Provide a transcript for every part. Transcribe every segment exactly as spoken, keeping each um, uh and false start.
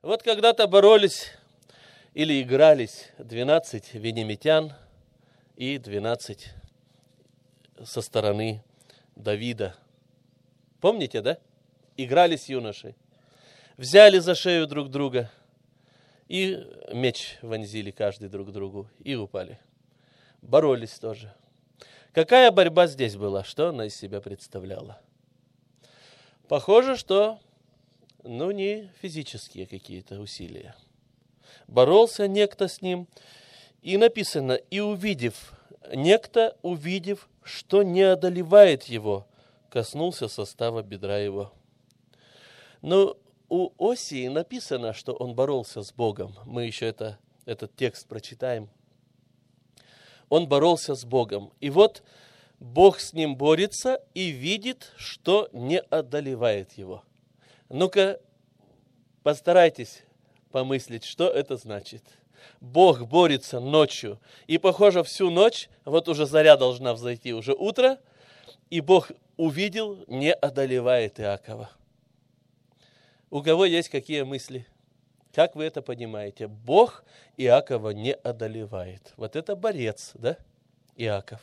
Вот когда-то боролись или игрались двенадцать венеметян и двенадцать со стороны Давида. Помните, да? Игрались юноши. Взяли за шею друг друга и меч вонзили каждый друг другу и упали. Боролись тоже. Какая борьба здесь была? Что она из себя представляла? Похоже, что, ну, не физические какие-то усилия. Боролся некто с ним, и написано, и увидев, некто, увидев, что не одолевает его, коснулся состава бедра его. Но у Осии написано, что он боролся с Богом. Мы еще это, этот текст прочитаем. Он боролся с Богом. И вот Бог с ним борется и видит, что не одолевает его. Ну-ка, постарайтесь помыслить, что это значит. Бог борется ночью. И, похоже, всю ночь, вот уже заря должна взойти, уже утро, и Бог увидел, не одолевает Иакова. У кого есть какие мысли? Как вы это понимаете? Бог Иакова не одолевает. Вот это борец, да, Иаков.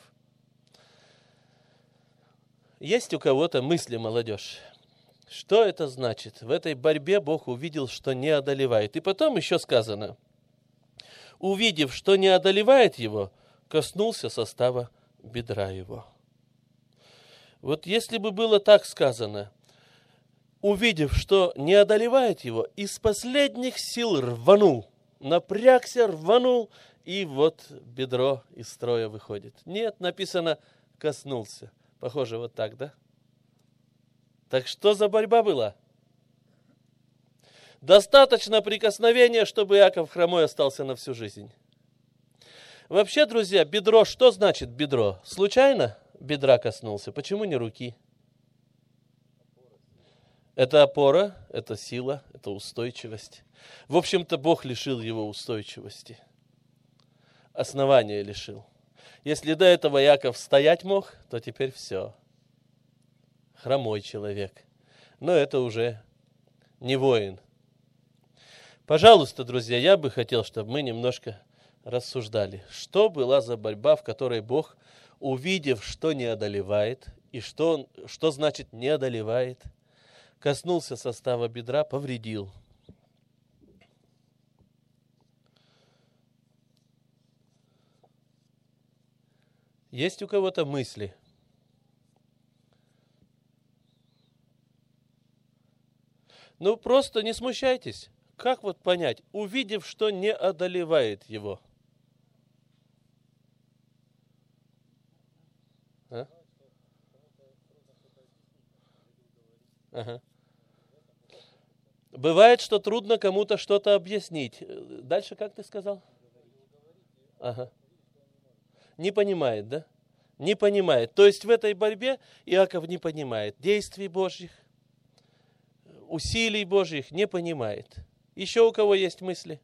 Есть у кого-то мысли, молодежь? Что это значит? В этой борьбе Бог увидел, что не одолевает. И потом еще сказано, увидев, что не одолевает его, коснулся состава бедра его. Вот если бы было так сказано, увидев, что не одолевает его, из последних сил рванул, напрягся, рванул, и вот бедро из строя выходит. Нет, написано, коснулся. Похоже, вот так, да? Так что за борьба была? Достаточно прикосновения, чтобы Иаков хромой остался на всю жизнь. Вообще, друзья, бедро, что значит бедро? Случайно бедра коснулся? Почему не руки? Это опора, это сила, это устойчивость. В общем-то, Бог лишил его устойчивости. Основания лишил. Если до этого Иаков стоять мог, то теперь все. Хромой человек. Но это уже не воин. Пожалуйста, друзья, я бы хотел, чтобы мы немножко рассуждали. Что была за борьба, в которой Бог, увидев, что не одолевает, и что, он, что значит не одолевает, коснулся состава бедра, повредил. Есть у кого-то мысли? Ну, просто не смущайтесь. Как вот понять, увидев, что не одолевает его? А? Ага. Бывает, что трудно кому-то что-то объяснить. Дальше как ты сказал? Ага. Не понимает, да? Не понимает. То есть в этой борьбе Иаков не понимает действий Божьих, усилий Божьих, не понимает. Еще у кого есть мысли?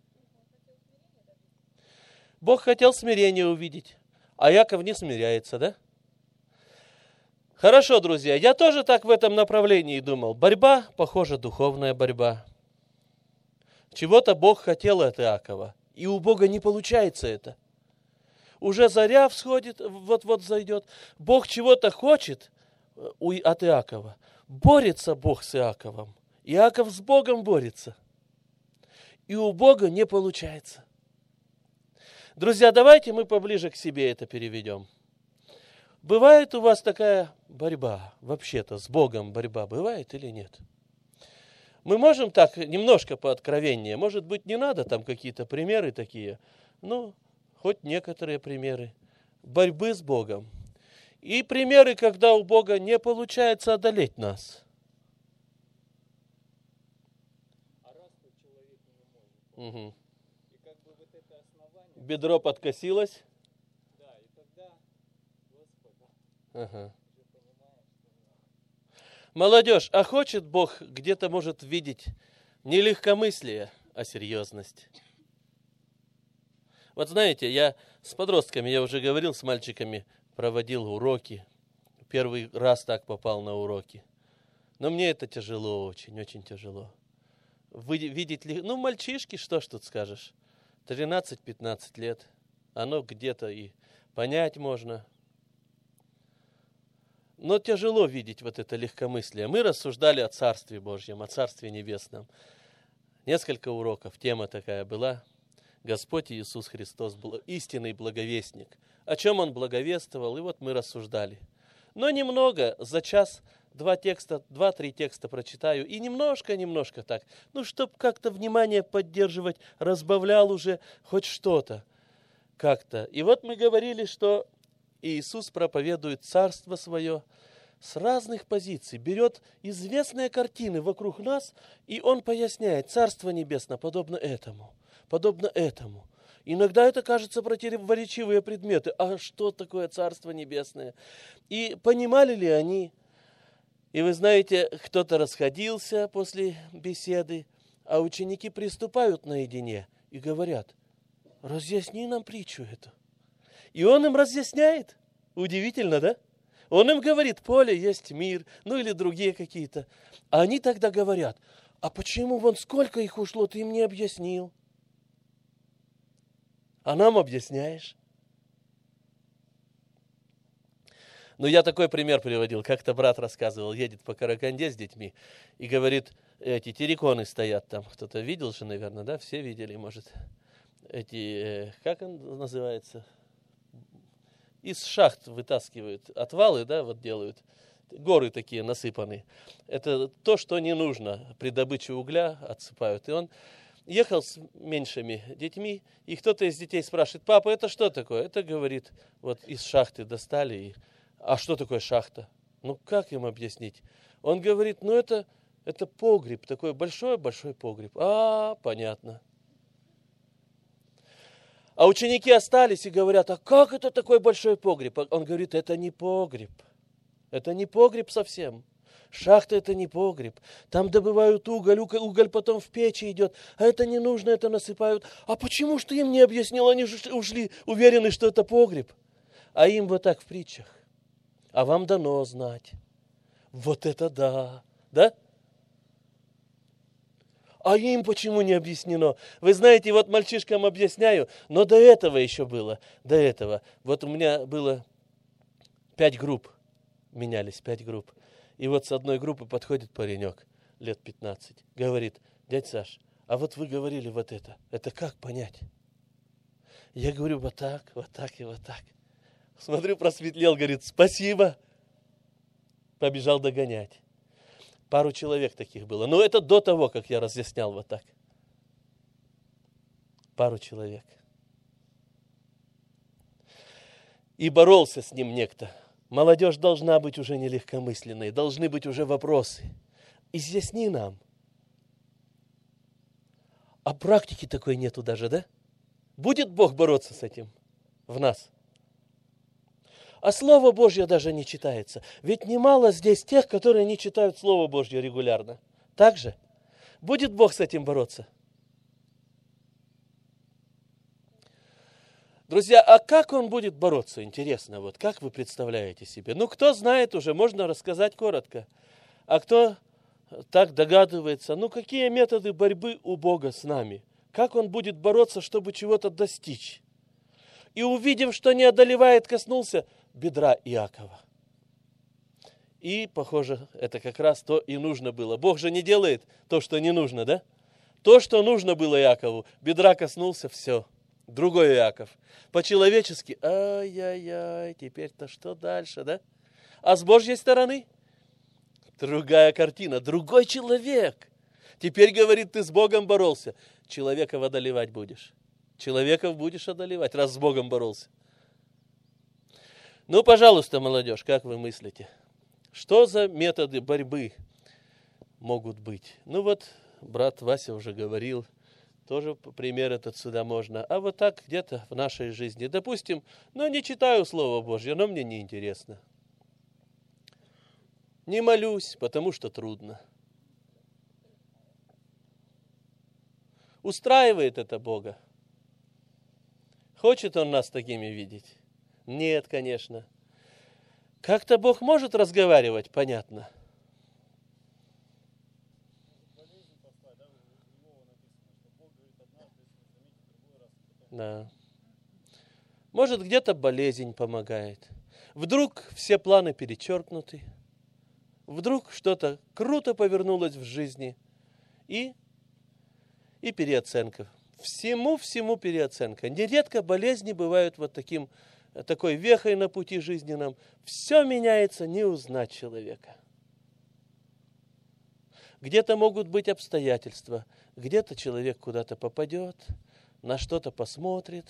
Бог хотел смирение увидеть, а Иаков не смиряется, да? Хорошо, друзья, я тоже так в этом направлении думал. Борьба, похоже, духовная борьба. Чего-то Бог хотел от Иакова, и у Бога не получается это. Уже заря всходит, вот-вот зайдет. Бог чего-то хочет от Иакова. Борется Бог с Иаковом. Иаков с Богом борется. И у Бога не получается. Друзья, давайте мы поближе к себе это переведем. Бывает у вас такая борьба, вообще-то с Богом борьба бывает или нет? Мы можем так немножко по откровению, может быть, не надо там какие-то примеры такие, ну, хоть некоторые примеры борьбы с Богом. И примеры, когда у Бога не получается одолеть нас. А раз то человек не может. Угу. И как бы вот это основание. Бедро подкосилось. Да, и тогда, Господа, Ага. уже понимаешь, что... Молодежь, а хочет Бог где-то может видеть не легкомыслие, а серьезность? Вот знаете, я с подростками, я уже говорил, с мальчиками проводил уроки. Первый раз так попал на уроки. Но мне это тяжело, очень, очень тяжело. вы- видеть, ли- ну, мальчишки, что ж тут скажешь, тринадцать-пятнадцать лет, оно где-то и понять можно. Но тяжело видеть вот это легкомыслие. Мы рассуждали о Царстве Божьем, о Царстве Небесном. Несколько уроков, тема такая была. Господь Иисус Христос был истинный благовестник. О чем Он благовествовал, и вот мы рассуждали. Но немного, за час, два текста, два-три текста прочитаю, и немножко-немножко так, ну, чтобы как-то внимание поддерживать, разбавлял уже хоть что-то как-то. И вот мы говорили, что Иисус проповедует Царство Свое с разных позиций, берет известные картины вокруг нас, и Он поясняет, Царство Небесное подобно этому, подобно этому. Иногда это кажется противоречивые предметы. А что такое Царство Небесное? И понимали ли они? И вы знаете, кто-то расходился после беседы, а ученики приступают наедине и говорят, разъясни нам притчу эту. И он им разъясняет. Удивительно, да? Он им говорит, поле есть мир, ну или другие какие-то. А они тогда говорят, а почему вон сколько их ушло, ты им не объяснил? А нам объясняешь? Ну, я такой пример приводил. Как-то брат рассказывал, едет по Караканде с детьми и говорит, эти терриконы стоят там. Кто-то видел же, наверное, да? Все видели, может. Эти, как он называется? Из шахт вытаскивают отвалы, да, вот делают. Горы такие насыпанные. Это то, что не нужно. При добыче угля отсыпают. И он ехал с меньшими детьми, и кто-то из детей спрашивает, папа, это что такое? Это, говорит, вот из шахты достали. И... А что такое шахта? Ну, как им объяснить? Он говорит, ну, это, это погреб, такой большой-большой погреб. А, понятно. А ученики остались и говорят, а как это такой большой погреб? Он говорит, это не погреб. Это не погреб совсем. Шахта это не погреб. Там добывают уголь, уголь потом в печи идет. А это не нужно, это насыпают. А почему ж ты им не объяснил? Они же ушли уверены, что это погреб. А им вот так в притчах. А вам дано знать. Вот это да. Да? А им почему не объяснено? Вы знаете, вот мальчишкам объясняю, но до этого еще было, до этого. Вот у меня было пять групп, менялись пять групп. И вот с одной группы подходит паренек, лет пятнадцать, говорит, дядь Саш, а вот вы говорили вот это, это как понять? Я говорю, вот так, вот так и вот так. Смотрю, просветлел, говорит, спасибо. Побежал догонять. Пару человек таких было. Но это до того, как я разъяснял вот так. Пару человек. И боролся с ним некто. Молодежь должна быть уже не легкомысленной, должны быть уже вопросы. Изъясни нам. А практики такой нету даже, да? Будет Бог бороться с этим в нас? А Слово Божье даже не читается. Ведь немало здесь тех, которые не читают Слово Божье регулярно. Так же? Будет Бог с этим бороться? Друзья, а как Он будет бороться? Интересно, вот как вы представляете себе? Ну, кто знает уже, можно рассказать коротко. А кто так догадывается, ну, какие методы борьбы у Бога с нами? Как Он будет бороться, чтобы чего-то достичь? И увидев, что не одолевает, коснулся бедра Иакова. И, похоже, это как раз то и нужно было. Бог же не делает то, что не нужно, да? То, что нужно было Иакову, бедра коснулся, все. Другой Иаков. По-человечески, ай-яй-яй, теперь-то что дальше, да? А с Божьей стороны другая картина, другой человек. Теперь, говорит, ты с Богом боролся, человека одолевать будешь. Человеков будешь одолевать, раз с Богом боролся. Ну, пожалуйста, молодежь, как вы мыслите? Что за методы борьбы могут быть? Ну вот, брат Вася уже говорил, тоже пример этот сюда можно. А вот так где-то в нашей жизни. Допустим, ну не читаю Слово Божье, но мне неинтересно. Не молюсь, потому что трудно. Устраивает это Бога? Хочет Он нас такими видеть? Нет, конечно. Как-то Бог может разговаривать, понятно. Да. Может, где-то болезнь помогает. Вдруг все планы перечеркнуты. Вдруг что-то круто повернулось в жизни. И, и переоценка. Всему-всему переоценка. Нередко болезни бывают вот таким, такой вехой на пути жизненном. Все меняется, не узнать человека. Где-то могут быть обстоятельства. Где-то человек куда-то попадет, на что-то посмотрит.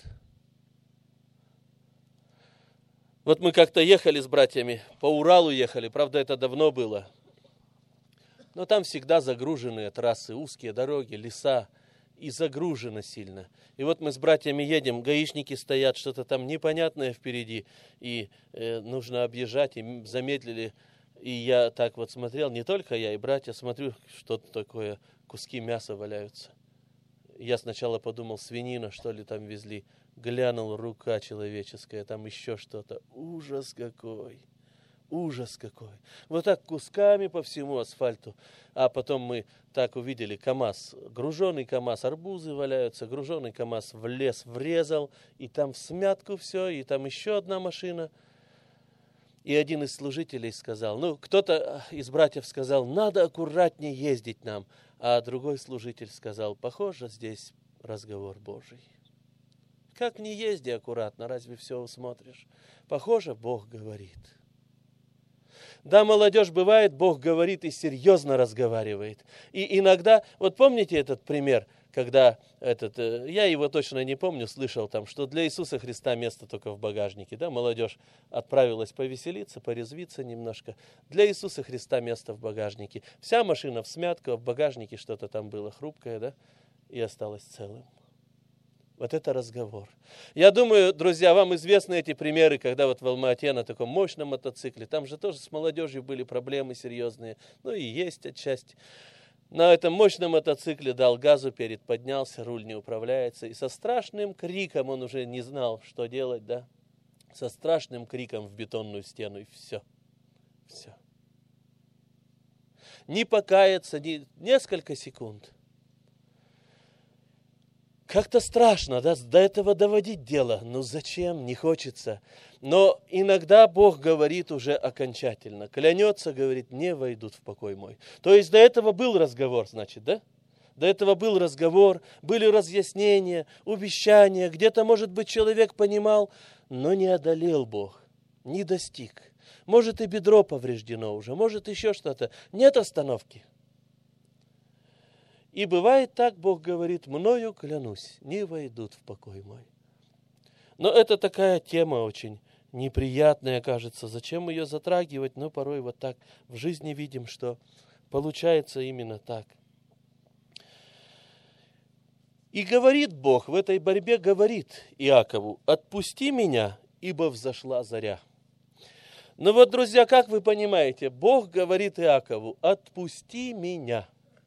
Вот мы как-то ехали с братьями, по Уралу ехали, правда, это давно было. Но там всегда загруженные трассы, узкие дороги, леса, и загружено сильно. И вот мы с братьями едем, гаишники стоят, что-то там непонятное впереди, и э, нужно объезжать, и замедлили. И я так вот смотрел, не только я, и братья, смотрю, что-то такое, куски мяса валяются. Я сначала подумал, свинина, что ли, там везли. Глянул, рука человеческая, там еще что-то. Ужас какой! Ужас какой! Вот так кусками по всему асфальту. А потом мы так увидели КАМАЗ, груженый КАМАЗ, арбузы валяются, груженый КАМАЗ в лес врезал, и там в смятку все, и там еще одна машина. И один из служителей сказал, ну, кто-то из братьев сказал, надо аккуратнее ездить нам. А другой служитель сказал, похоже, здесь разговор Божий. Как не езди аккуратно, разве все усмотришь? Похоже, Бог говорит. Да, молодежь, бывает, Бог говорит и серьезно разговаривает. И иногда, вот помните этот пример, когда этот, я его точно не помню, слышал там, что для Иисуса Христа место только в багажнике, да, молодежь отправилась повеселиться, порезвиться немножко. Для Иисуса Христа место в багажнике. Вся машина в смятку, а в багажнике что-то там было хрупкое, да, и осталось целым. Вот это разговор. Я думаю, друзья, вам известны эти примеры, когда вот в Алма-Ате на таком мощном мотоцикле, там же тоже с молодежью были проблемы серьезные, ну и есть отчасти. На этом мощном мотоцикле дал газу, перед поднялся, руль не управляется, и со страшным криком, он уже не знал, что делать, да, со страшным криком в бетонную стену, и все, все. Не покаяться, ни несколько секунд. Как-то страшно, да, до этого доводить дело. Ну зачем? Не хочется. Но иногда Бог говорит уже окончательно. Клянется, говорит, не войдут в покой мой. То есть до этого был разговор, значит, да? До этого был разговор, были разъяснения, увещания. Где-то, может быть, человек понимал, но не одолел Бог, не достиг. Может, и бедро повреждено уже, может, еще что-то. Нет остановки. И бывает так, Бог говорит, мною клянусь, не войдут в покой мой. Но это такая тема очень неприятная, кажется. Зачем ее затрагивать? Но порой вот так в жизни видим, что получается именно так. И говорит Бог, в этой борьбе говорит Иакову, отпусти меня, ибо взошла заря. Ну вот, друзья, как вы понимаете, Бог говорит Иакову, отпусти меня.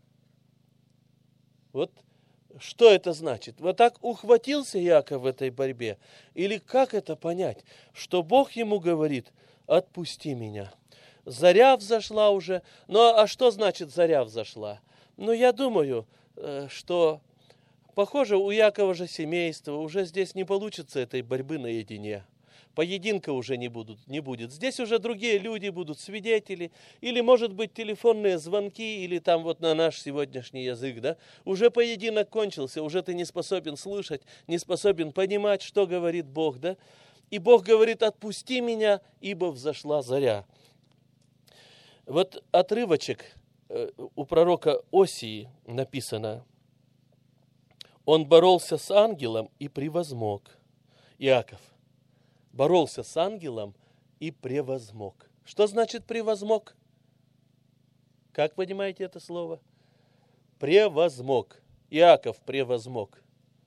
Вот что это значит? Вот так ухватился Иаков в этой борьбе? Или как это понять? Что Бог ему говорит, отпусти меня. Заря взошла уже. Ну а что значит заря взошла? Ну я думаю, что похоже у Иакова же семейство, уже здесь не получится этой борьбы наедине. Поединка уже не, будут, не будет. Здесь уже другие люди будут, свидетели, или, может быть, телефонные звонки, или там вот на наш сегодняшний язык, да, уже поединок кончился, уже ты не способен слышать, не способен понимать, что говорит Бог, да. И Бог говорит, отпусти меня, ибо взошла заря. Вот отрывочек у пророка Осии написано, он боролся с ангелом и превозмог. Иаков боролся с ангелом и превозмог. Что значит превозмог? Как понимаете это слово? Превозмог. Иаков превозмог.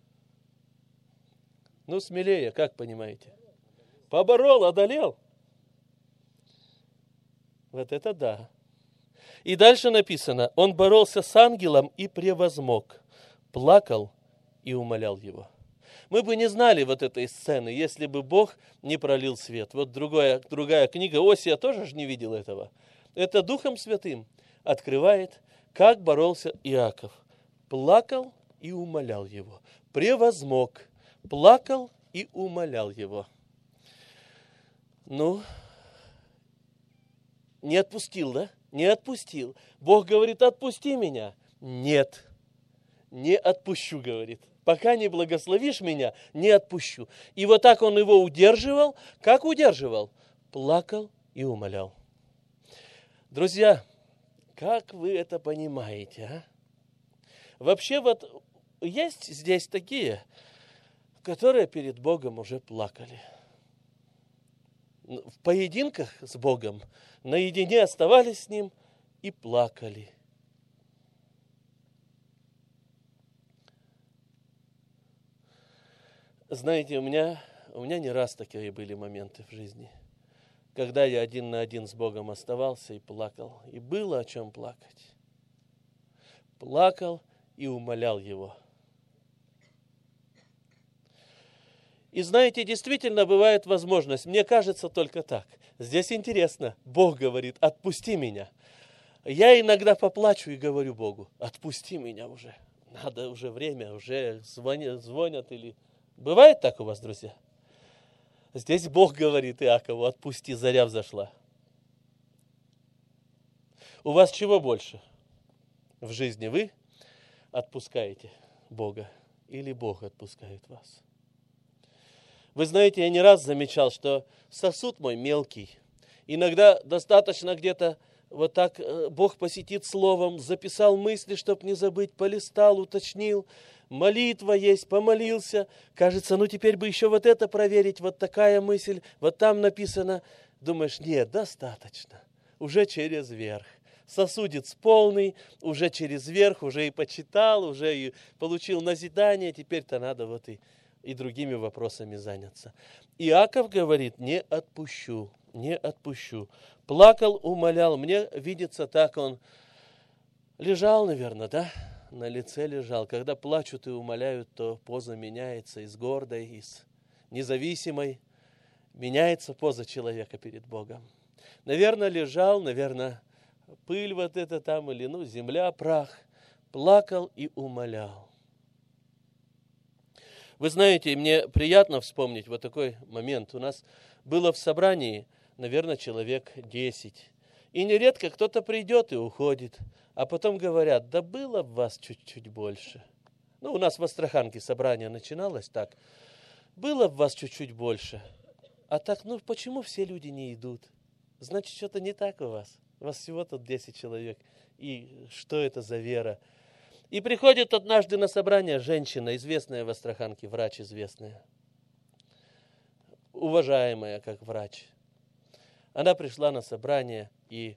Ну, смелее, как понимаете? Поборол, одолел. Вот это да. И дальше написано, он боролся с ангелом и превозмог. Плакал и умолял его. Мы бы не знали вот этой сцены, если бы Бог не пролил свет. Вот другая, другая книга, Осия тоже же не видел этого. Это Духом Святым открывает, как боролся Иаков. Плакал и умолял его. Превозмог, плакал и умолял его. Ну, не отпустил, да? Не отпустил. Бог говорит, отпусти меня. Нет, не отпущу, говорит. Пока не благословишь меня, не отпущу. И вот так он его удерживал. Как удерживал? Плакал и умолял. Друзья, как вы это понимаете, а? Вообще вот есть здесь такие, которые перед Богом уже плакали. В поединках с Богом наедине оставались с Ним и плакали. Знаете, у меня, у меня не раз такие были моменты в жизни, когда я один на один с Богом оставался и плакал. И было о чем плакать. Плакал и умолял Его. И знаете, действительно бывает возможность, мне кажется только так. Здесь интересно, Бог говорит, отпусти меня. Я иногда поплачу и говорю Богу, отпусти меня уже. Надо уже время, уже звонят, звонят или... Бывает так у вас, друзья? Здесь Бог говорит Иакову, отпусти, заря взошла. У вас чего больше в жизни? Вы отпускаете Бога или Бог отпускает вас? Вы знаете, я не раз замечал, что сосуд мой мелкий. Иногда достаточно где-то вот так Бог посетит словом, записал мысли, чтобы не забыть, полистал, уточнил. Молитва есть, помолился. Кажется, ну теперь бы еще вот это проверить, вот такая мысль, вот там написано. Думаешь, нет, достаточно. Уже через верх. Сосудец полный, уже через верх, уже и почитал, уже и получил назидание. Теперь-то надо вот и, и другими вопросами заняться. Иаков говорит, не отпущу, не отпущу. Плакал, умолял. Мне видится так, он лежал, наверное, да? На лице лежал. Когда плачут и умоляют, то поза меняется из гордой, из независимой. Меняется поза человека перед Богом. Наверное, лежал, наверное, пыль вот эта там, или, ну, земля, прах. Плакал и умолял. Вы знаете, мне приятно вспомнить вот такой момент. У нас было в собрании, наверное, человек десять. И нередко кто-то придет и уходит. А потом говорят, да было в вас чуть-чуть больше. Ну, у нас в Астраханке собрание начиналось так. Было в вас чуть-чуть больше. А так, ну, почему все люди не идут? Значит, что-то не так у вас. У вас всего тут десять человек. И что это за вера? И приходит однажды на собрание женщина, известная в Астраханке, врач известная. Уважаемая как врач. Она пришла на собрание, и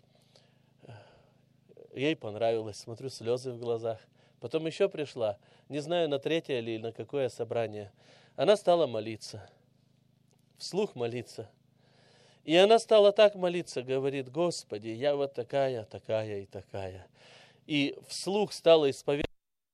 ей понравилось. Смотрю, слезы в глазах. Потом еще пришла, не знаю, на третье или на какое собрание. Она стала молиться, вслух молиться. И она стала так молиться, говорит, Господи, я вот такая, такая и такая. И вслух стала исповедовать.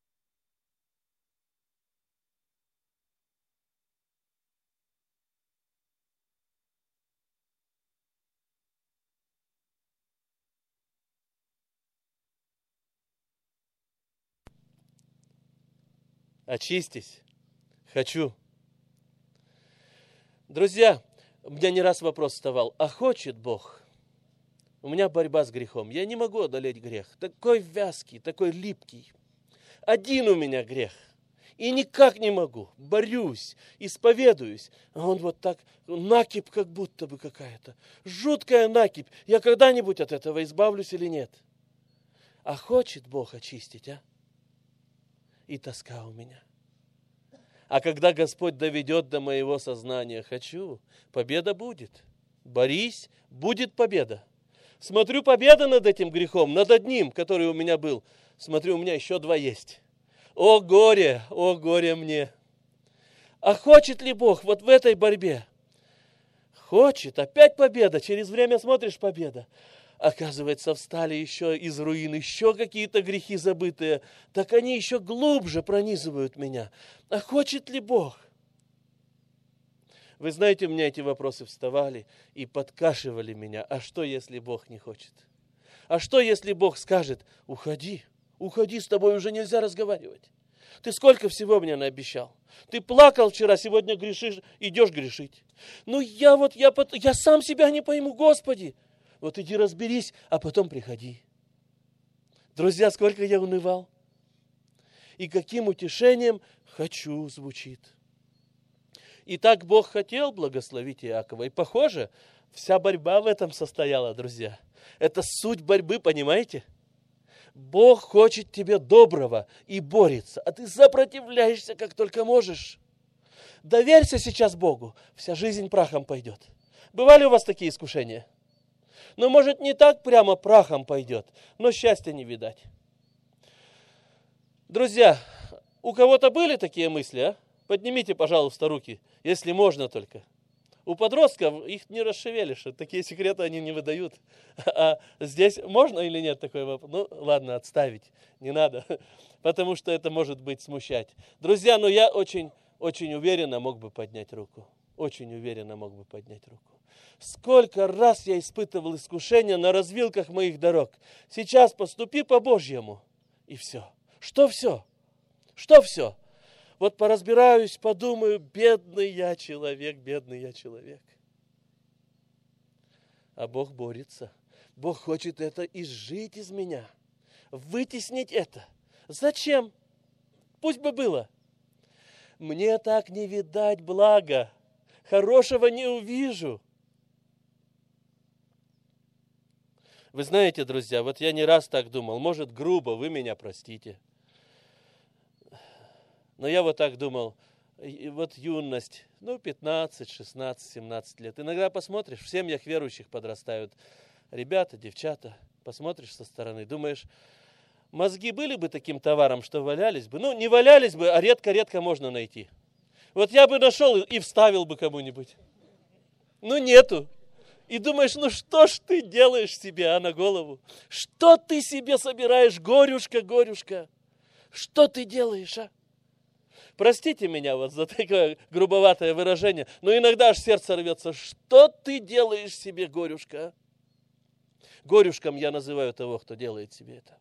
Очистись. Хочу. Друзья, у меня не раз вопрос вставал. А хочет Бог? У меня борьба с грехом. Я не могу одолеть грех. Такой вязкий, такой липкий. Один у меня грех. И никак не могу. Борюсь, исповедуюсь. А он вот так, накипь как будто бы какая-то. Жуткая накипь. Я когда-нибудь от этого избавлюсь или нет? А хочет Бог очистить, а? И тоска у меня. А когда Господь доведет до моего сознания, хочу, победа будет. Борись, будет победа. Смотрю, победа над этим грехом, над одним, который у меня был. Смотрю, у меня еще два есть. О горе, о горе мне. А хочет ли Бог вот в этой борьбе? Хочет, опять победа. Через время смотришь, победа. Оказывается, встали еще из руин, еще какие-то грехи забытые. Так они еще глубже пронизывают меня. А хочет ли Бог? Вы знаете, у меня эти вопросы вставали и подкашивали меня. А что, если Бог не хочет? А что, если Бог скажет, уходи, уходи, с тобой уже нельзя разговаривать. Ты сколько всего мне наобещал? Ты плакал вчера, сегодня грешишь, идешь грешить. Ну я вот, я, я сам себя не пойму, Господи. Вот иди разберись, а потом приходи. Друзья, сколько я унывал. И каким утешением «хочу» звучит. И так Бог хотел благословить Иакова. И похоже, вся борьба в этом состояла, друзья. Это суть борьбы, понимаете? Бог хочет тебе доброго и борется, а ты сопротивляешься, как только можешь. Доверься сейчас Богу, вся жизнь прахом пойдет. Бывали у вас такие искушения? Ну, может, не так прямо прахом пойдет, но счастья не видать. Друзья, у кого-то были такие мысли, а? Поднимите, пожалуйста, руки, если можно только. У подростков их не расшевелишь, такие секреты они не выдают. А здесь можно или нет такой вопрос? Ну, ладно, отставить, не надо, потому что это может быть смущать. Друзья, ну я очень, очень уверенно мог бы поднять руку. Очень уверенно мог бы поднять руку. Сколько раз я испытывал искушения на развилках моих дорог. Сейчас поступи по-божьему, и все. Что все? Что все? Вот поразбираюсь, подумаю, бедный я человек, бедный я человек. А Бог борется. Бог хочет это изжить из меня, вытеснить это. Зачем? Пусть бы было. Мне так не видать блага, хорошего не увижу. Вы знаете, друзья, вот я не раз так думал, может, грубо, вы меня простите. Но я вот так думал, вот юность, ну, пятнадцать, шестнадцать, семнадцать лет. Иногда посмотришь, в семьях верующих подрастают ребята, девчата. Посмотришь со стороны, думаешь, мозги были бы таким товаром, что валялись бы. Ну, не валялись бы, а редко-редко можно найти. Вот я бы нашел и вставил бы кому-нибудь. Ну, нету. И думаешь, ну что ж ты делаешь себе, а на голову? Что ты себе собираешь, горюшка, горюшка? Что ты делаешь, а? Простите меня вот за такое грубоватое выражение, но иногда аж сердце рвется. Что ты делаешь себе, горюшка? Горюшком я называю того, кто делает себе это.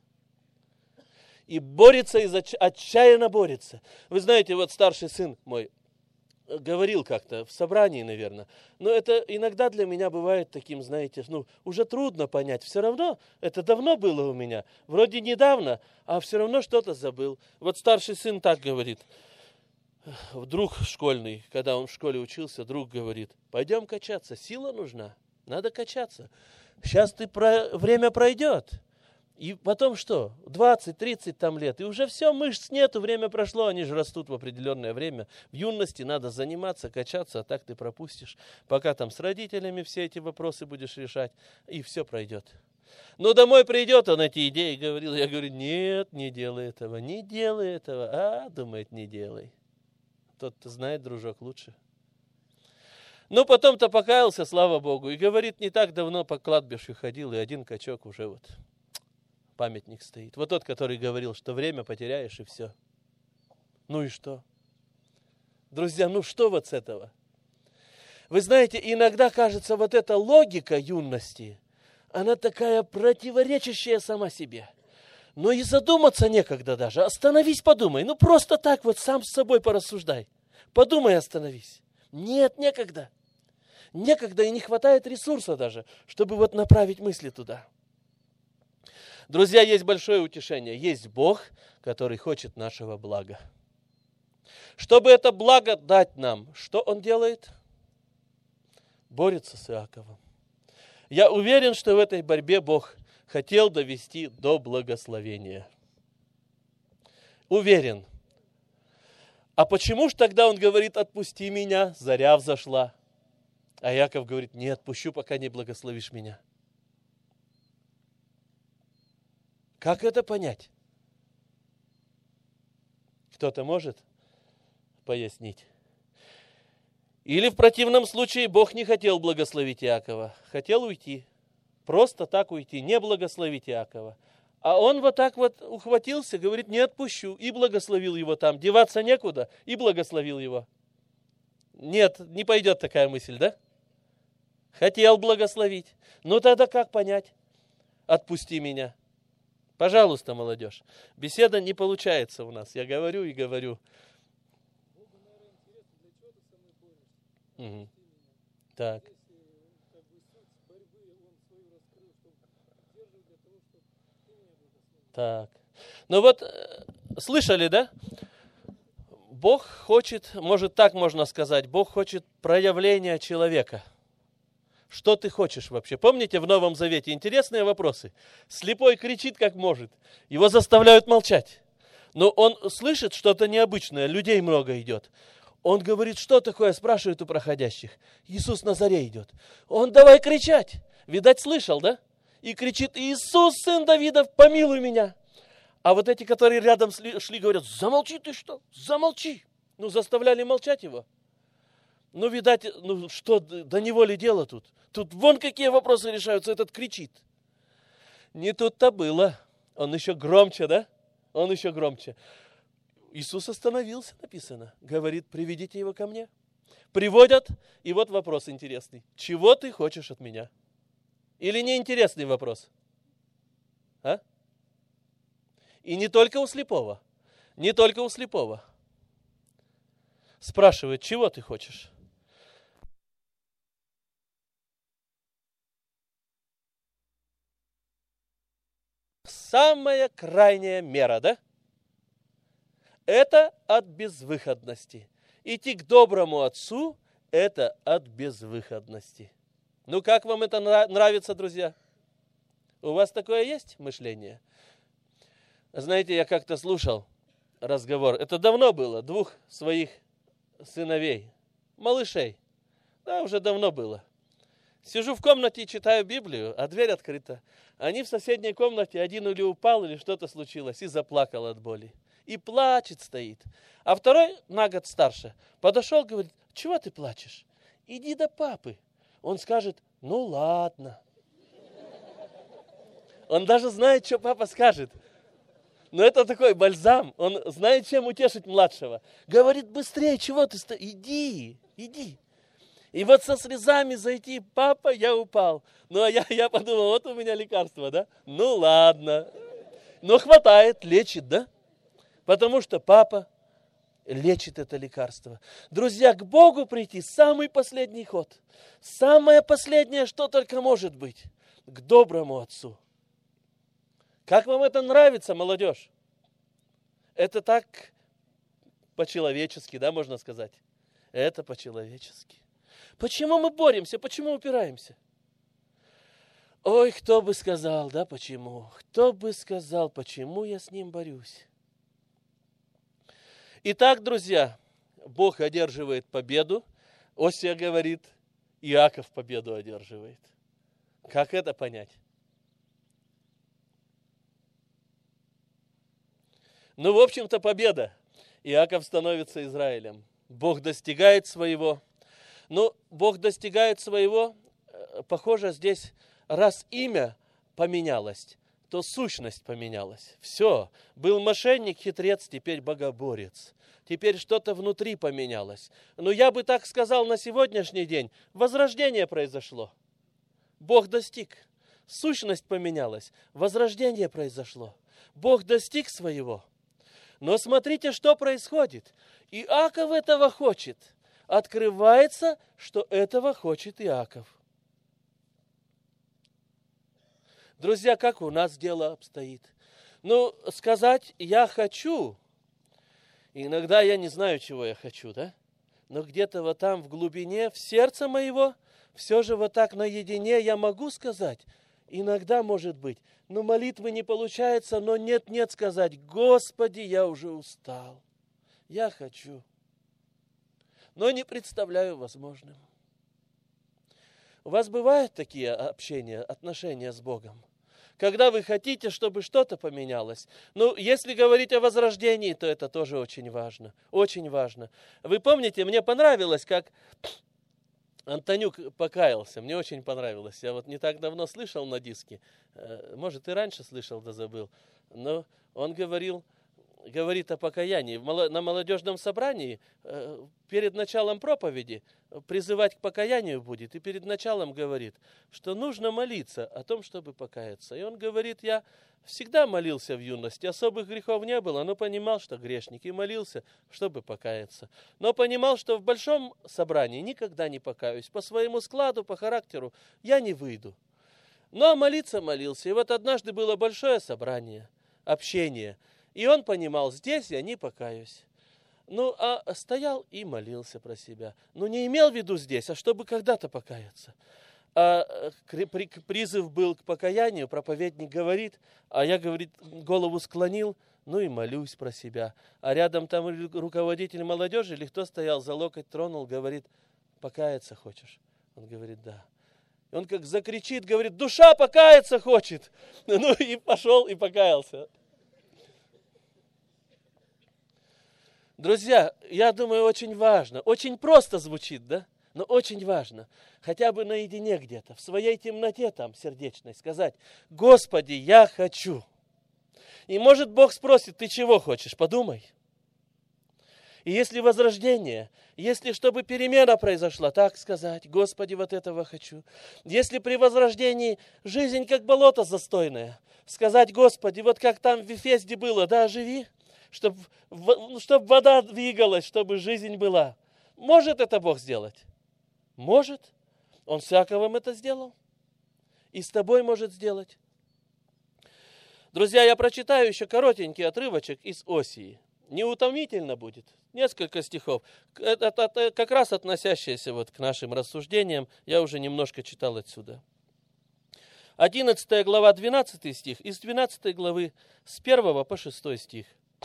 И борется, и отчаянно борется. Вы знаете, вот старший сын мой говорил как-то в собрании, наверное, но это иногда для меня бывает таким, знаете, ну, уже трудно понять. Все равно, это давно было у меня, вроде недавно, а все равно что-то забыл. Вот старший сын так говорит, друг школьный, когда он в школе учился, друг говорит, пойдем качаться, сила нужна, надо качаться. Сейчас ты про... время пройдет. И потом что? двадцать-тридцать там лет. И уже все, мышц нету, время прошло, они же растут в определенное время. В юности надо заниматься, качаться, а так ты пропустишь. Пока там с родителями все эти вопросы будешь решать, и все пройдет. Но домой придет он эти идеи говорил. Я говорю, нет, не делай этого, не делай этого. А, думает, не делай. Тот-то знает, дружок, лучше. Ну, потом-то покаялся, слава Богу, и говорит, не так давно по кладбищу ходил, и один качок уже вот... памятник стоит. Вот тот, который говорил, что время потеряешь и все. Ну и что? Друзья, ну что вот с этого? Вы знаете, иногда кажется, вот эта логика юности, она такая противоречащая сама себе. Но и задуматься некогда даже. Остановись, подумай. Ну просто так вот сам с собой порассуждай. Подумай, остановись. Нет, некогда. Некогда и не хватает ресурса даже, чтобы вот направить мысли туда. Друзья, есть большое утешение. Есть Бог, который хочет нашего блага. Чтобы это благо дать нам, что Он делает? Борется с Иаковом. Я уверен, что в этой борьбе Бог хотел довести до благословения. Уверен. А почему ж тогда Он говорит, отпусти меня, заря взошла? А Иаков говорит, не отпущу, пока не благословишь меня. Как это понять? Кто-то может пояснить? Или в противном случае Бог не хотел благословить Иакова, хотел уйти. Просто так уйти, не благословить Иакова. А он вот так вот ухватился, говорит, не отпущу, и благословил его там. Деваться некуда, и благословил его. Нет, не пойдет такая мысль, да? Хотел благословить. Ну тогда как понять? Отпусти меня. Пожалуйста, молодежь. Беседа не получается у нас. Я говорю и говорю. Богу, наверное, интересно, для чего ты со мной борешься? Угу. Ты меня. Так, Здесь, э, как бы суть борьбы он свою раскрыл, чтобы поддерживать для того, чтобы ты меня благословил. так. Ну вот, э, слышали, да? Бог хочет, может так можно сказать, Бог хочет проявления человека. Что ты хочешь вообще? Помните в Новом Завете интересные вопросы? Слепой кричит как может, его заставляют молчать. Но он слышит что-то необычное, людей много идет. Он говорит, что такое, спрашивает у проходящих. Иисус на заре идет. Он давай кричать. Видать, слышал, да? И кричит, Иисус, сын Давидов, помилуй меня. А вот эти, которые рядом шли, говорят, замолчи ты что, замолчи. Ну, заставляли молчать его. Ну, видать, ну что, до него ли дело тут? Тут вон какие вопросы решаются, этот кричит. Не тут-то было. Он еще громче, да? Он еще громче. Иисус остановился, написано. Говорит, приведите его ко мне. Приводят, и вот вопрос интересный. Чего ты хочешь от меня? Или неинтересный вопрос? А? И не только у слепого. Не только у слепого. Спрашивает, чего ты хочешь? Самая крайняя мера, да? Это от безвыходности. Идти к доброму отцу – это от безвыходности. Ну, как вам это нравится, друзья? У вас такое есть мышление? Знаете, я как-то слушал разговор. Это давно было. Двух своих сыновей, малышей. Да, уже давно было. Сижу в комнате и читаю Библию, а дверь открыта. Они в соседней комнате, один или упал, или что-то случилось, и заплакал от боли. И плачет стоит. А второй, на год старше, подошел, говорит, чего ты плачешь? Иди до папы. Он скажет, ну ладно. Он даже знает, что папа скажет. Но это такой бальзам. Он знает, чем утешить младшего. Говорит, быстрее, чего ты стоишь? Иди, иди. И вот со слезами зайти, папа, я упал. Ну, а я, я подумал, вот у меня лекарство, да? Ну, ладно. Но хватает, лечит, да? Потому что папа лечит это лекарство. Друзья, к Богу прийти самый последний ход. Самое последнее, что только может быть. К доброму отцу. Как вам это нравится, молодежь? Это так по-человечески, да, можно сказать? Это по-человечески. Почему мы боремся? Почему упираемся? Ой, кто бы сказал, да, почему? Кто бы сказал, почему я с ним борюсь? Итак, друзья, Бог одерживает победу. Осия говорит, Иаков победу одерживает. Как это понять? Ну, в общем-то, победа. Иаков становится Израилем. Бог достигает своего. Ну, Бог достигает своего, похоже, здесь, раз имя поменялось, то сущность поменялась. Все. Был мошенник, хитрец, теперь богоборец. Теперь что-то внутри поменялось. Но я бы так сказал, на сегодняшний день возрождение произошло. Бог достиг. Сущность поменялась. Возрождение произошло. Бог достиг своего. Но смотрите, что происходит. Иаков этого хочет. Открывается, что этого хочет Иаков. Друзья, как у нас дело обстоит? Ну, сказать «я хочу», иногда я не знаю, чего я хочу, да? Но где-то вот там в глубине, в сердце моего, все же вот так наедине я могу сказать, иногда может быть, но молитвы не получается, но нет-нет сказать, Господи, я уже устал, я хочу. Но не представляю возможным. У вас бывают такие общения, отношения с Богом? Когда вы хотите, чтобы что-то поменялось. Ну, если говорить о возрождении, то это тоже очень важно. Очень важно. Вы помните, мне понравилось, как Антонюк покаялся. Мне очень понравилось. Я вот не так давно слышал на диске. Может, и раньше слышал, да забыл. Но он говорил, говорит о покаянии. На молодежном собрании перед началом проповеди призывать к покаянию будет. И перед началом говорит, что нужно молиться о том, чтобы покаяться. И он говорит, я всегда молился в юности, особых грехов не было, но понимал, что грешник, и молился, чтобы покаяться. Но понимал, что в большом собрании никогда не покаюсь. По своему складу, по характеру я не выйду. Но молиться молился. И вот однажды было большое собрание, общение. И он понимал, здесь я не покаюсь. Ну, а стоял и молился про себя. Ну, не имел в виду здесь, а чтобы когда-то покаяться. А призыв был к покаянию, проповедник говорит, а я, говорит, голову склонил, ну и молюсь про себя. А рядом там руководитель молодежи, или кто стоял, за локоть тронул, говорит, покаяться хочешь? Он говорит, да. И он как закричит, говорит, душа покаяться хочет. Ну и пошел и покаялся. Друзья, я думаю, очень важно, очень просто звучит, да? Но очень важно, хотя бы наедине где-то, в своей темноте там сердечной сказать, Господи, я хочу. И может Бог спросит, ты чего хочешь, подумай. И если возрождение, если чтобы перемена произошла, так сказать, Господи, вот этого хочу. Если при возрождении жизнь как болото застойное, сказать, Господи, вот как там в Вифезде было, да, оживи. Чтобы, чтобы вода двигалась, чтобы жизнь была. Может это Бог сделать? Может. Он с Иаковом это сделал. И с тобой может сделать. Друзья, я прочитаю еще коротенький отрывочек из Осии. Неутомительно будет. Несколько стихов. Это, это, это как раз относящиеся вот к нашим рассуждениям. Я уже немножко читал отсюда. одиннадцатая глава, двенадцатый стих. Из двенадцатой главы с первого по шестой стих.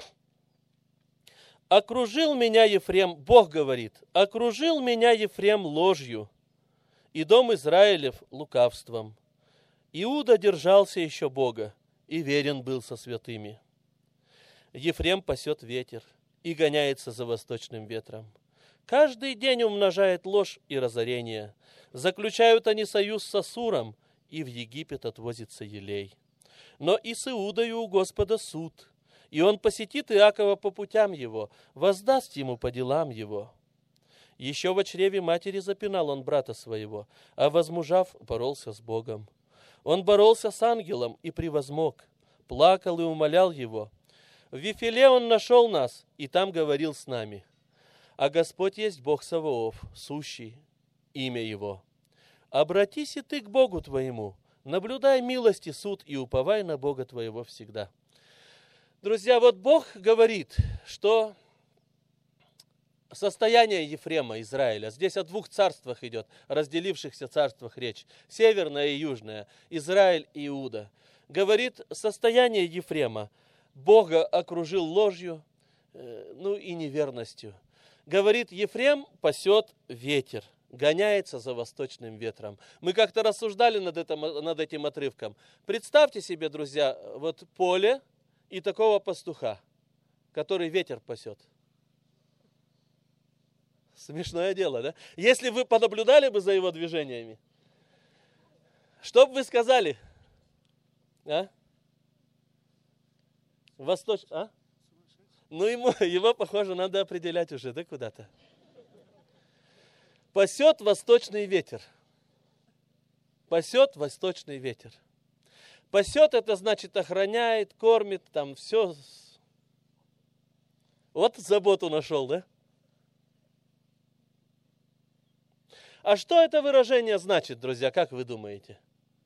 Окружил меня Ефрем, Бог говорит, окружил меня Ефрем ложью, и дом Израилев лукавством. Иуда держался еще Бога, и верен был со святыми. Ефрем пасет ветер и гоняется за восточным ветром. Каждый день умножает ложь и разорение. Заключают они союз с Ассуром, и в Египет отвозится елей. Но и с Иудою у Господа суд, и он посетит Иакова по путям его, воздаст ему по делам его. Еще во чреве матери запинал он брата своего, а возмужав, боролся с Богом. Он боролся с ангелом и превозмог, плакал и умолял его. В Вифиле он нашел нас, и там говорил с нами. А Господь есть Бог Саваоф, сущий, имя его. Обратись и ты к Богу твоему, наблюдай милость и суд, и уповай на Бога твоего всегда. Друзья, вот Бог говорит, что состояние Ефрема, Израиля, здесь о двух царствах идет, разделившихся царствах речь, северное и южное, Израиль и Иуда. Говорит, состояние Ефрема, Бога окружил ложью, ну и неверностью. Говорит, Ефрем пасет ветер, гоняется за восточным ветром. Мы как-то рассуждали над этим, над этим отрывком. Представьте себе, друзья, вот поле, и такого пастуха, который ветер пасет. Смешное дело, да? Если вы понаблюдали бы за его движениями, что бы вы сказали? А? Восточ... А? Ну, ему, его, похоже, надо определять уже, да, куда-то. Пасет восточный ветер. Пасет восточный ветер. Пасет, это значит охраняет, кормит, там все. Вот заботу нашел, да? А что это выражение значит, друзья, как вы думаете?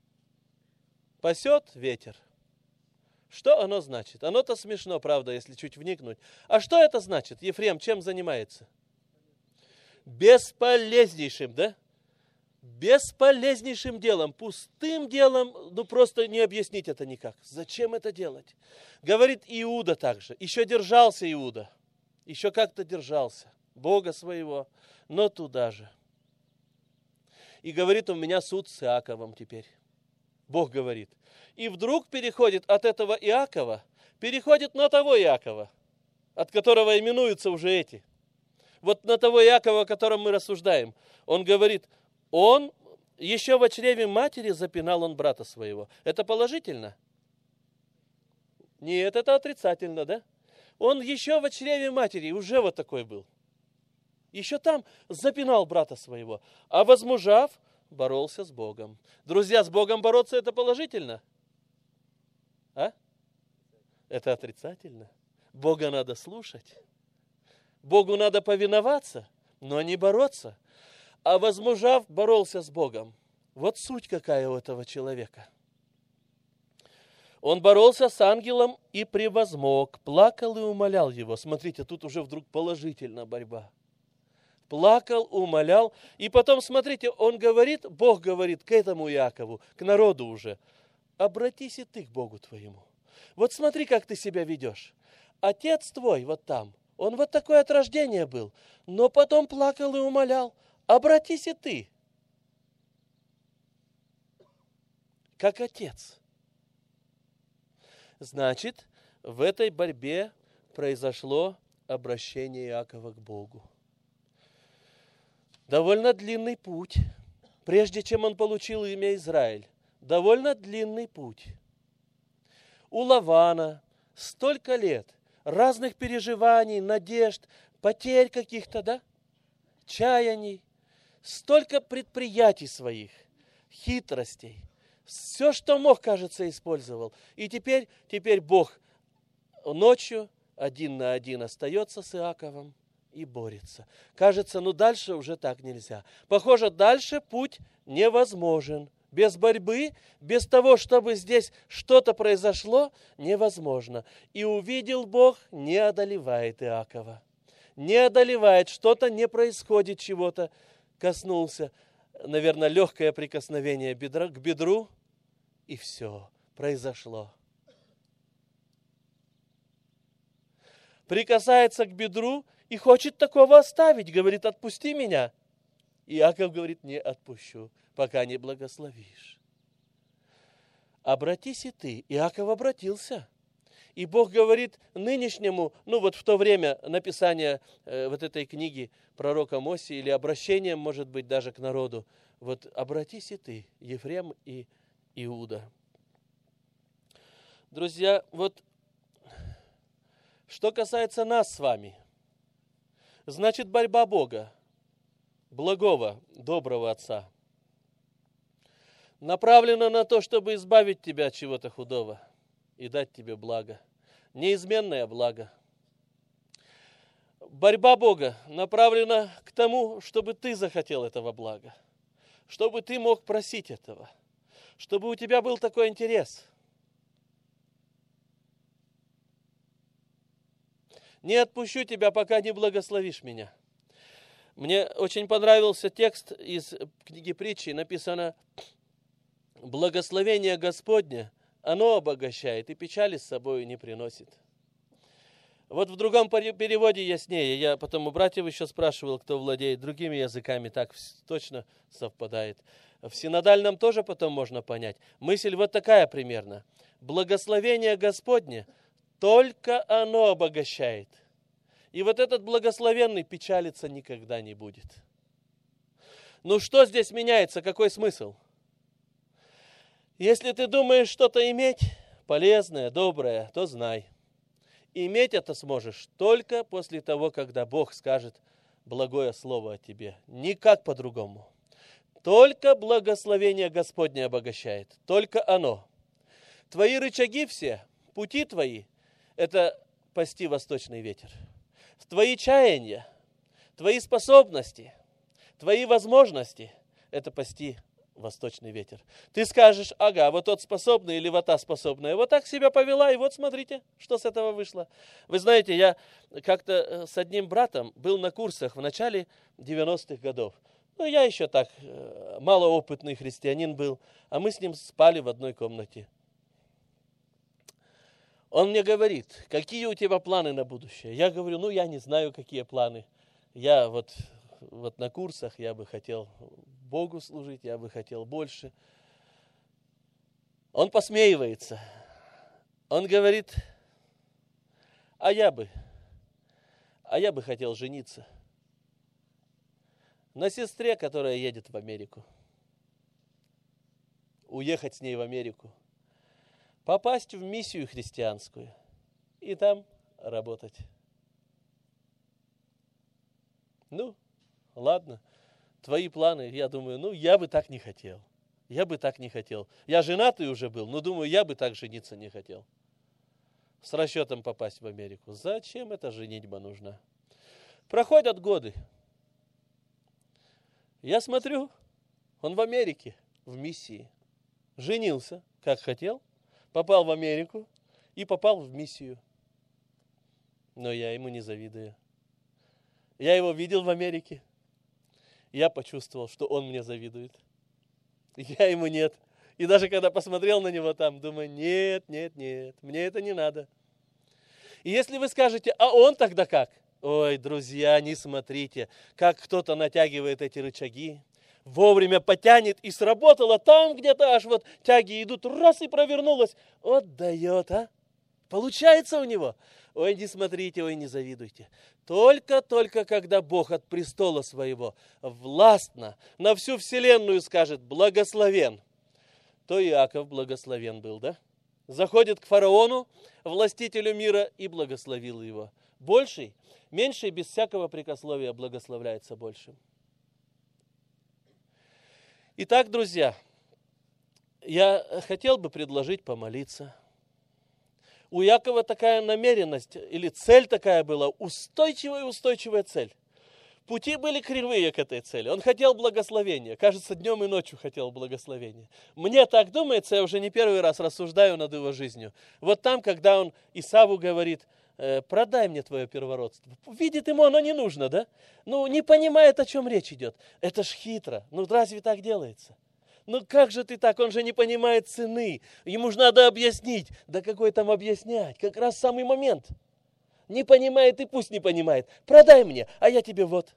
Пасет ветер. Что оно значит? Оно-то смешно, правда, если чуть вникнуть. А что это значит? Ефрем чем занимается? Бесполезнейшим, да? Бесполезнейшим делом, пустым делом, ну просто не объяснить это никак. Зачем это делать? Говорит Иуда также. Еще держался Иуда. Еще как-то держался. Бога своего, но туда же. И говорит, у меня суд с Иаковом теперь. Бог говорит. И вдруг переходит от этого Иакова, переходит на того Иакова, от которого именуются уже эти. Вот на того Иакова, о котором мы рассуждаем. Он говорит, он еще во чреве матери запинал он брата своего. Это положительно? Нет, это отрицательно, да? Он еще в чреве матери уже вот такой был. Еще там запинал брата своего. А возмужав, боролся с Богом. Друзья, с Богом бороться это положительно? А? Это отрицательно. Бога надо слушать. Богу надо повиноваться, но не бороться. А возмужав, боролся с Богом. Вот суть какая у этого человека. Он боролся с ангелом и превозмог, плакал и умолял его. Смотрите, тут уже вдруг положительная борьба. Плакал, умолял. И потом, смотрите, он говорит, Бог говорит к этому Иакову, к народу уже. Обратись и ты к Богу твоему. Вот смотри, как ты себя ведешь. Отец твой вот там, он вот такой от рождения был, но потом плакал и умолял. Обратись и ты. Как отец. Значит, в этой борьбе произошло обращение Иакова к Богу. Довольно длинный путь, прежде чем он получил имя Израиль. Довольно длинный путь. У Лавана столько лет разных переживаний, надежд, потерь каких-то, да? Чаяний, столько предприятий своих, хитростей. Все, что мог, кажется, использовал. И теперь, теперь Бог ночью один на один остается с Иаковом и борется. Кажется, ну дальше уже так нельзя. Похоже, дальше путь невозможен. Без борьбы, без того, чтобы здесь что-то произошло, невозможно. И увидел Бог, не одолевает Иакова. Не одолевает, что-то не происходит, чего-то коснулся. Наверное, легкое прикосновение бедра, к бедру, и все, произошло. Прикасается к бедру и хочет такого оставить. Говорит, отпусти меня. Иаков говорит, не отпущу, пока не благословишь. Обратись и ты. Иаков обратился. И Бог говорит нынешнему, ну вот в то время написания э, вот этой книги пророка Моси или обращением, может быть, даже к народу, вот обратись и ты, Ефрем и Иуда. Друзья, вот что касается нас с вами, значит борьба Бога, благого, доброго Отца, направлена на то, чтобы избавить тебя от чего-то худого и дать тебе благо, неизменное благо. Борьба Бога направлена к тому, чтобы ты захотел этого блага, чтобы ты мог просить этого, чтобы у тебя был такой интерес. Не отпущу тебя, пока не благословишь меня. Мне очень понравился текст из книги притчи, написано: благословение Господне, оно обогащает и печали с собой не приносит. Вот в другом переводе яснее. Я потом у братьев еще спрашивал, кто владеет другими языками, так точно совпадает. В синодальном тоже потом можно понять. Мысль вот такая примерно. Благословение Господне, только оно обогащает. И вот этот благословенный печалиться никогда не будет. Ну что здесь меняется? Какой смысл? Если ты думаешь что-то иметь полезное, доброе, то знай. Иметь это сможешь только после того, когда Бог скажет благое слово о тебе. Никак по-другому. Только благословение Господне обогащает. Только оно. Твои рычаги все, пути твои, это пасти восточный ветер. Твои чаяния, твои способности, твои возможности, это пасти восточный ветер. Ты скажешь: ага, вот тот способный или вот та способная, вот так себя повела, и вот смотрите, что с этого вышло. Вы знаете, я как-то с одним братом был на курсах в начале девяностых годов. Ну, я еще так, малоопытный христианин был, а мы с ним спали в одной комнате. Он мне говорит: какие у тебя планы на будущее? Я говорю: ну, я не знаю, какие планы. Я вот, вот на курсах, я бы хотел Богу служить, я бы хотел больше. Он посмеивается. Он говорит: а я бы, а я бы хотел жениться на сестре, которая едет в Америку. Уехать с ней в Америку. Попасть в миссию христианскую. И там работать. Ну, ладно, твои планы, я думаю, ну, я бы так не хотел. Я бы так не хотел. Я женатый уже был, но думаю, я бы так жениться не хотел. С расчетом попасть в Америку. Зачем эта женитьба нужна? Проходят годы. Я смотрю, он в Америке, в миссии. Женился, как хотел, попал в Америку и попал в миссию. Но я ему не завидую. Я его видел в Америке. Я почувствовал, что он мне завидует. Я ему нет. И даже когда посмотрел на него там, думаю, нет, нет, нет, мне это не надо. И если вы скажете, а он тогда как? Ой, друзья, не смотрите, как кто-то натягивает эти рычаги, вовремя потянет и сработало там где-то аж вот тяги идут, раз и провернулось. Вот дает, а? Получается у него. Ой, не смотрите, ой, не завидуйте. Только-только когда Бог от престола своего властно на всю вселенную скажет благословен, то Иаков благословен был, да? Заходит к фараону, властителю мира, и благословил его. Больший, меньший без всякого прикословия благословляется большим. Итак, друзья, я хотел бы предложить помолиться. У Иакова такая намеренность, или цель такая была, устойчивая-устойчивая цель. Пути были кривые к этой цели. Он хотел благословения. Кажется, днем и ночью хотел благословения. Мне так думается, я уже не первый раз рассуждаю над его жизнью. Вот там, когда он Исаву говорит, продай мне твое первородство. Видит ему оно не нужно, да? Ну, не понимает, о чем речь идет. Это ж хитро. Ну, разве так делается? Ну, как же ты так? Он же не понимает цены. Ему же надо объяснить. Да какой там объяснять? Как раз самый момент. Не понимает и пусть не понимает. Продай мне, а я тебе вот.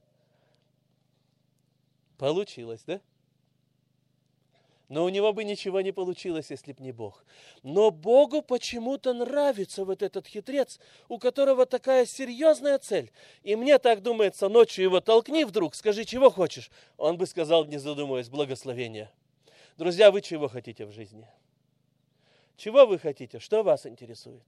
Получилось, да? Но у него бы ничего не получилось, если б не Бог. Но Богу почему-то нравится вот этот хитрец, у которого такая серьезная цель. И мне так думается, ночью его толкни вдруг, скажи, чего хочешь. Он бы сказал, не задумываясь, благословение. Друзья, вы чего хотите в жизни? Чего вы хотите? Что вас интересует?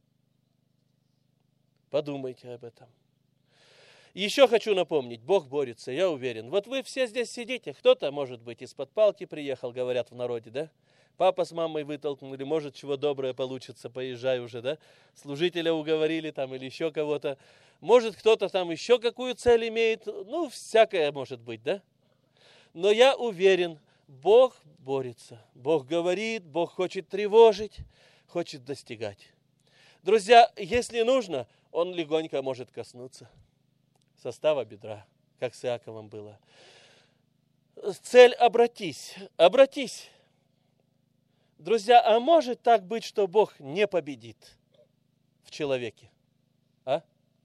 Подумайте об этом. Еще хочу напомнить, Бог борется, я уверен. Вот вы все здесь сидите, кто-то, может быть, из-под палки приехал, говорят в народе, да? Папа с мамой вытолкнули, может, чего доброе получится, поезжай уже, да? Служителя уговорили там или еще кого-то. Может, кто-то там еще какую цель имеет, ну, всякое может быть, да? Но я уверен, Бог борется, Бог говорит, Бог хочет тревожить, хочет достигать. Друзья, если нужно, Он легонько может коснуться состава бедра, как с Иаковом было. Цель обратись, обратись. Друзья, а может так быть, что Бог не победит в человеке? А?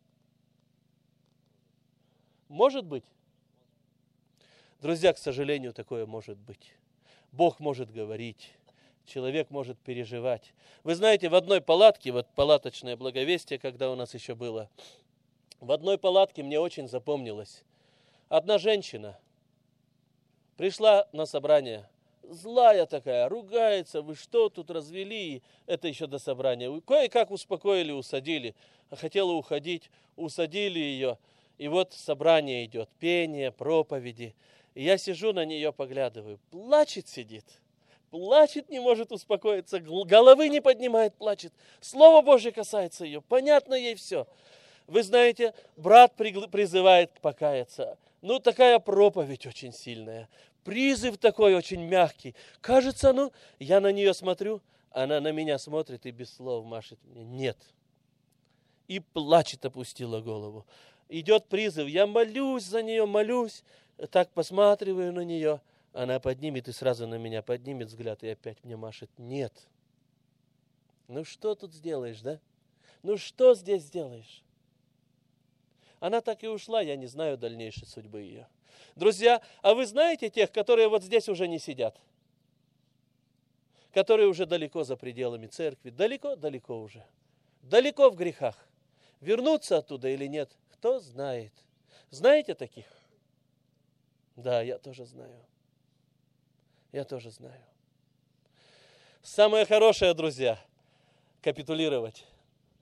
Может быть? Друзья, к сожалению, такое может быть. Бог может говорить, человек может переживать. Вы знаете, в одной палатке, вот палаточное благовестие, когда у нас еще было, в одной палатке мне очень запомнилось. Одна женщина пришла на собрание, злая такая, ругается, вы что тут развели, это еще до собрания. Кое-как успокоили, усадили, хотела уходить, усадили ее. И вот собрание идет, пение, проповеди. И я сижу на нее, поглядываю, плачет сидит. Плачет, не может успокоиться, головы не поднимает, плачет. Слово Божье касается ее, понятно ей все. Вы знаете, брат призывает покаяться. Ну, такая проповедь очень сильная. Призыв такой очень мягкий. Кажется, ну, я на нее смотрю, она на меня смотрит и без слов машет мне. Нет. И плачет, опустила голову. Идет призыв, я молюсь за нее, молюсь. Так посматриваю на нее. Она поднимет и сразу на меня поднимет взгляд и опять мне машет. Нет. Ну, что тут сделаешь, да? Ну, что здесь сделаешь? Она так и ушла, я не знаю дальнейшей судьбы ее. Друзья, а вы знаете тех, которые вот здесь уже не сидят? Которые уже далеко за пределами церкви, далеко-далеко уже. Далеко в грехах. Вернуться оттуда или нет, кто знает. Знаете таких? Да, я тоже знаю. Я тоже знаю. Самое хорошее, друзья, капитулировать.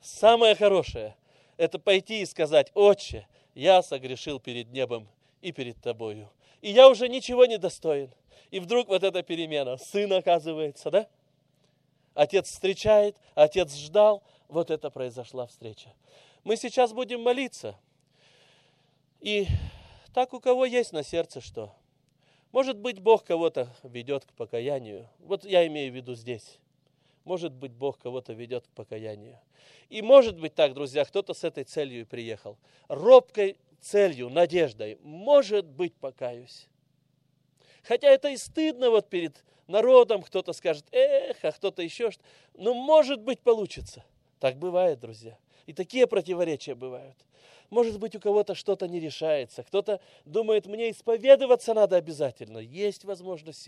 Самое хорошее – это пойти и сказать: «Отче, я согрешил перед небом и перед тобою, и я уже ничего не достоин». И вдруг вот эта перемена. Сын, оказывается, да? Отец встречает, отец ждал, вот это произошла встреча. Мы сейчас будем молиться. И так у кого есть на сердце что? Может быть, Бог кого-то ведет к покаянию. Вот я имею в виду здесь. Может быть, Бог кого-то ведет к покаянию. И может быть так, друзья, кто-то с этой целью и приехал. Робкой целью, надеждой. Может быть, покаюсь. Хотя это и стыдно вот перед народом. Кто-то скажет: эх, а кто-то еще что. Но может быть, получится. Так бывает, друзья. И такие противоречия бывают. Может быть, у кого-то что-то не решается. Кто-то думает: мне исповедоваться надо обязательно. Есть возможность